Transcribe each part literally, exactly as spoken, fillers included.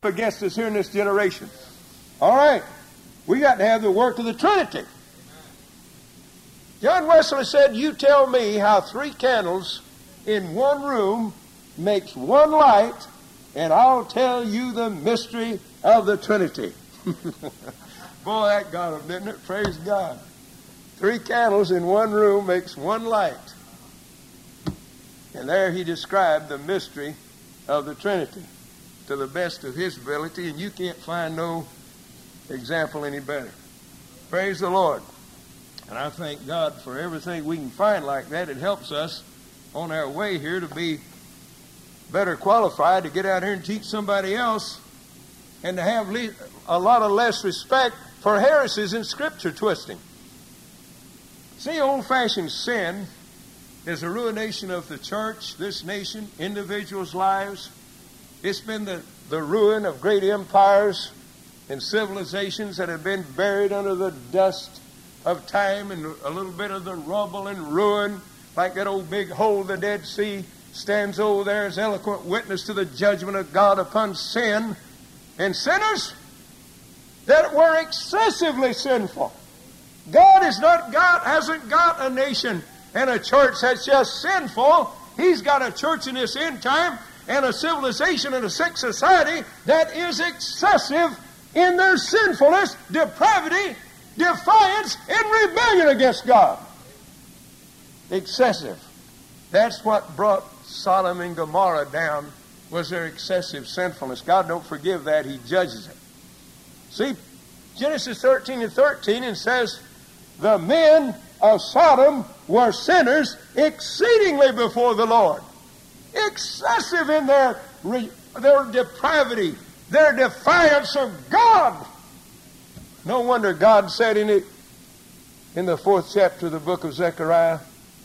against us here in this generation. All right. We got to have the work of the Trinity. John Wesley said, you tell me how three candles in one room makes one light, and I'll tell you the mystery of the Trinity. Boy, that got him, didn't it? Praise God. Three candles in one room makes one light. And there he described the mystery of the Trinity to the best of his ability, and you can't find no example any better. Praise the Lord. And I thank God for everything we can find like that. It helps us on our way here to be better qualified to get out here and teach somebody else, and to have le- a lot of less respect for heresies and scripture twisting. See, old-fashioned sin is a ruination of the church, this nation, individuals' lives. It's been the, the ruin of great empires and civilizations that have been buried under the dust of time and a little bit of the rubble and ruin, like that old big hole of the Dead Sea stands over there as eloquent witness to the judgment of God upon sin and sinners that were excessively sinful. God is not God, hasn't got a nation and a church that's just sinful. He's got a church in this end time and a civilization and a sick society that is excessive in their sinfulness, depravity, defiance, and rebellion against God. Excessive. That's what brought Sodom and Gomorrah down, was their excessive sinfulness. God don't forgive that. He judges it. See, Genesis thirteen and thirteen, and says, the men of Sodom were sinners exceedingly before the Lord. Excessive in their, their depravity, their defiance of God. No wonder God said in it, in the fourth chapter of the book of Zechariah,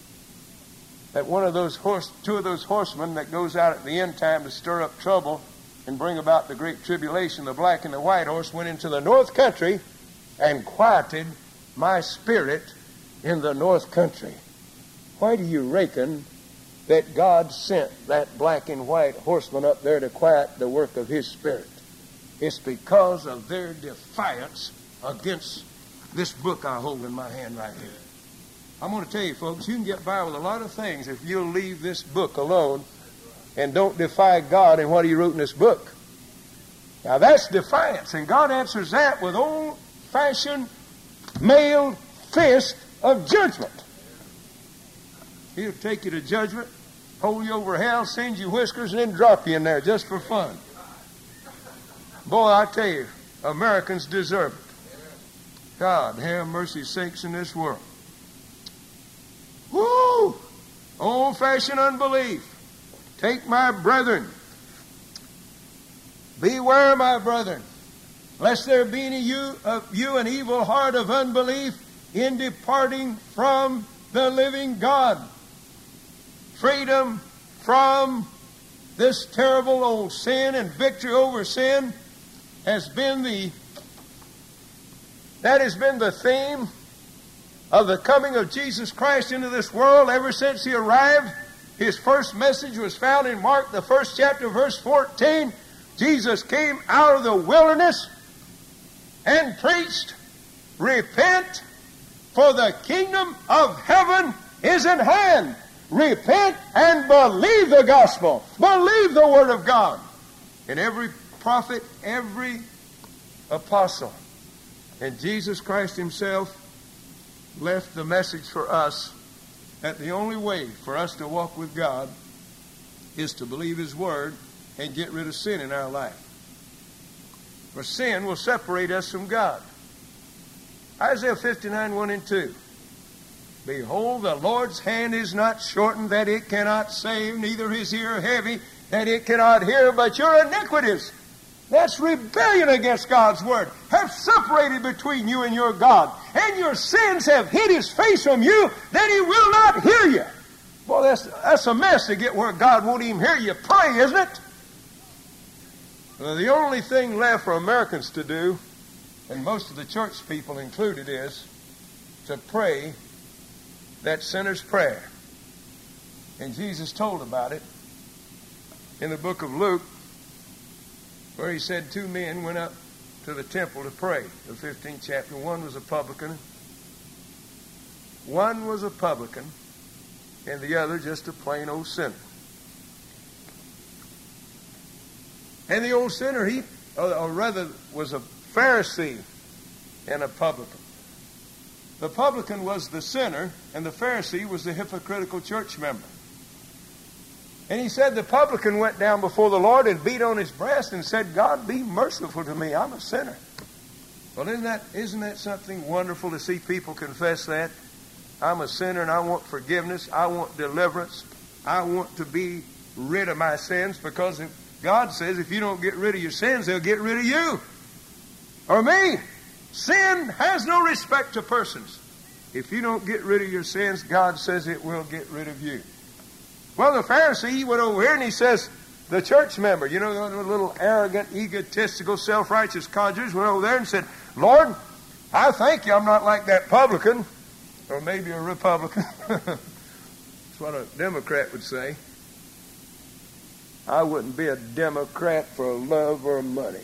that one of those horse, two of those horsemen that goes out at the end time to stir up trouble and bring about the great tribulation, the black and the white horse, went into the north country and quieted my spirit in the north country. Why do you reckon that God sent that black and white horseman up there to quiet the work of his spirit? It's because of their defiance against this book I hold in my hand right here. I'm going to tell you, folks, you can get by with a lot of things if you'll leave this book alone and don't defy God and what he wrote in this book. Now that's defiance, and God answers that with old-fashioned mailed fist of judgment. He'll take you to judgment, hold you over hell, send you whiskers, and then drop you in there just for fun. Boy, I tell you, Americans deserve it. God have mercy sakes in this world. Woo! Old-fashioned unbelief. Take my brethren. Beware, my brethren, lest there be in you, of you an evil heart of unbelief in departing from the living God. Freedom from this terrible old sin and victory over sin has been the that has been the theme of the coming of Jesus Christ into this world ever since he arrived. His first message was found in Mark, the first chapter, verse fourteen. Jesus came out of the wilderness and preached, repent, for the kingdom of heaven is at hand. Repent and believe the gospel. Believe the word of God. And every prophet, every apostle, and Jesus Christ himself left the message for us that the only way for us to walk with God is to believe his word and get rid of sin in our life. For sin will separate us from God. Isaiah fifty-nine, one and two. Behold, the Lord's hand is not shortened that it cannot save, neither his ear heavy that it cannot hear, but your iniquities, that's rebellion against God's word, have separated between you and your God. And your sins have hid his face from you, that he will not hear you. Boy, that's, that's a mess to get where God won't even hear you pray, isn't it? Well, the only thing left for Americans to do, and most of the church people included, is to pray that sinner's prayer. And Jesus told about it in the book of Luke, where he said two men went up to the temple to pray, the fifteenth chapter. One was a publican. One was a publican, and the other just a plain old sinner. And the old sinner, he, or, or rather, was a Pharisee and a publican. The publican was the sinner, and the Pharisee was the hypocritical church member. And he said the publican went down before the Lord and beat on his breast and said, God, be merciful to me. I'm a sinner. Well, isn't that, isn't that something wonderful to see people confess that? I'm a sinner and I want forgiveness. I want deliverance. I want to be rid of my sins, because if God says if you don't get rid of your sins, they'll get rid of you or me. Sin has no respect to persons. If you don't get rid of your sins, God says it will get rid of you. Well, the Pharisee, he went over here and he says, the church member, you know, the little arrogant, egotistical, self-righteous codgers, went over there and said, Lord, I thank you I'm not like that publican, or maybe a Republican. That's what a Democrat would say. I wouldn't be a Democrat for love or money.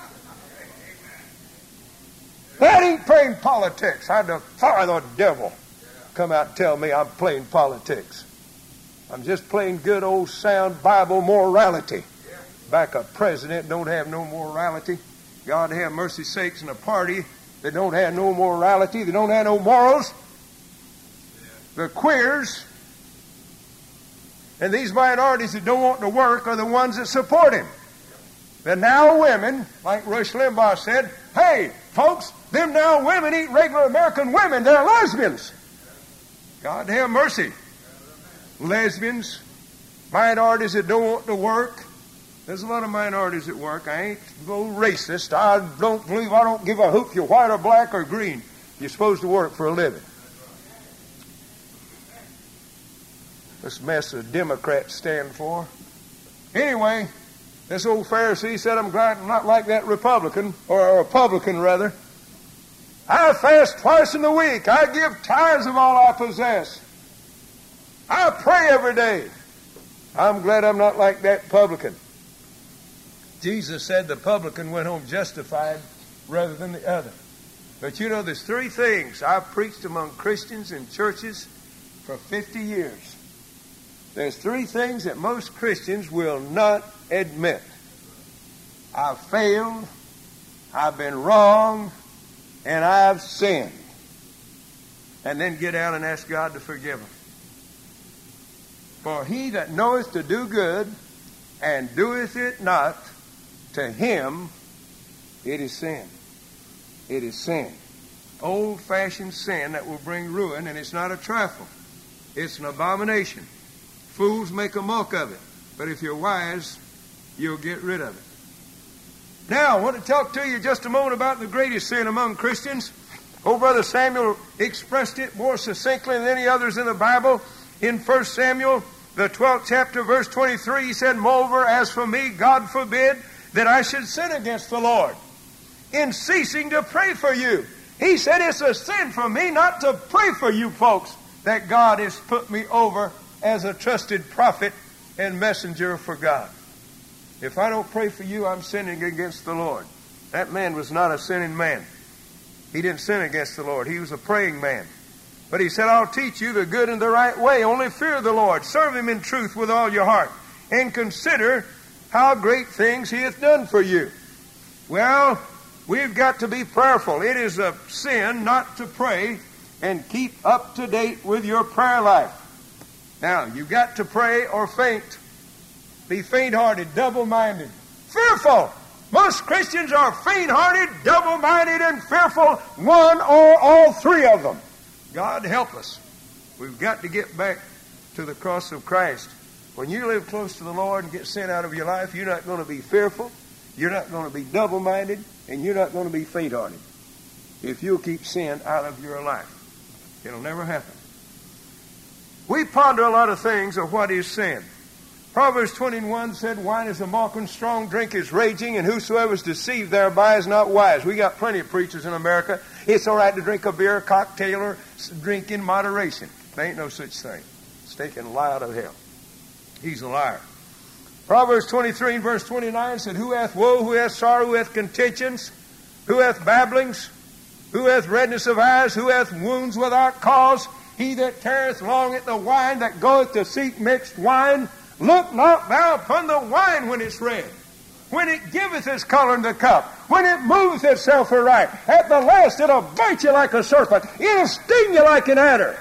That ain't playing politics. I'd defy the devil come out and tell me I'm playing politics. I'm just playing good old sound Bible morality. Back a president don't have no morality. God have mercy sakes in a party that don't have no morality. They don't have no morals. The queers and these minorities that don't want to work are the ones that support him. The now women, like Rush Limbaugh said, hey, folks, them now women ain't regular American women. They're lesbians. God have mercy. Lesbians, minorities that don't want to work. There's a lot of minorities at work. I ain't no racist. I don't believe, I don't give a hoot if you're white or black or green. You're supposed to work for a living. This mess the Democrats stand for. Anyway, this old Pharisee said, I'm glad I'm not like that Republican, or a Republican rather. I fast twice in the week. I give tithes of all I possess. I pray every day. I'm glad I'm not like that publican. Jesus said the publican went home justified rather than the other. But you know, there's three things I've preached among Christians in churches for fifty years. There's three things that most Christians will not admit. I've failed, I've been wrong, and I've sinned. And then get out and ask God to forgive them. For he that knoweth to do good and doeth it not, to him it is sin. It is sin. Old-fashioned sin that will bring ruin, and it's not a trifle. It's an abomination. Fools make a mock of it. But if you're wise, you'll get rid of it. Now, I want to talk to you just a moment about the greatest sin among Christians. Old Brother Samuel expressed it more succinctly than any others in the Bible. In First Samuel, the twelfth chapter, verse twenty-three, he said, Moreover, as for me, God forbid that I should sin against the Lord in ceasing to pray for you. He said it's a sin for me not to pray for you folks, that God has put me over as a trusted prophet and messenger for God. If I don't pray for you, I'm sinning against the Lord. That man was not a sinning man. He didn't sin against the Lord. He was a praying man. But he said, I'll teach you the good and the right way. Only fear the Lord. Serve him in truth with all your heart. And consider how great things he hath done for you. Well, we've got to be prayerful. It is a sin not to pray and keep up to date with your prayer life. Now, you've got to pray or faint. Be faint-hearted, double-minded, fearful. Most Christians are faint-hearted, double-minded, and fearful, one or all three of them. God help us. We've got to get back to the cross of Christ. When you live close to the Lord and get sin out of your life, you're not going to be fearful, you're not going to be double-minded, and you're not going to be faint-hearted. If you'll keep sin out of your life, it'll never happen. We ponder a lot of things of what is sin. Proverbs twenty-one said, Wine is a mocking, strong drink is raging, and whosoever is deceived thereby is not wise. We got plenty of preachers in America. It's all right to drink a beer, a cocktail, or drink in moderation. There ain't no such thing. Stinking lie out of hell. He's a liar. Proverbs twenty-three and verse twenty-nine said, Who hath woe, who hath sorrow, who hath contentions, who hath babblings, who hath redness of eyes, who hath wounds without cause? He that tarrieth long at the wine, that goeth to seek mixed wine. Look not thou upon the wine when it's red, when it giveth its color in the cup, when it moveth itself aright. At the last it'll bite you like a serpent, it'll sting you like an adder.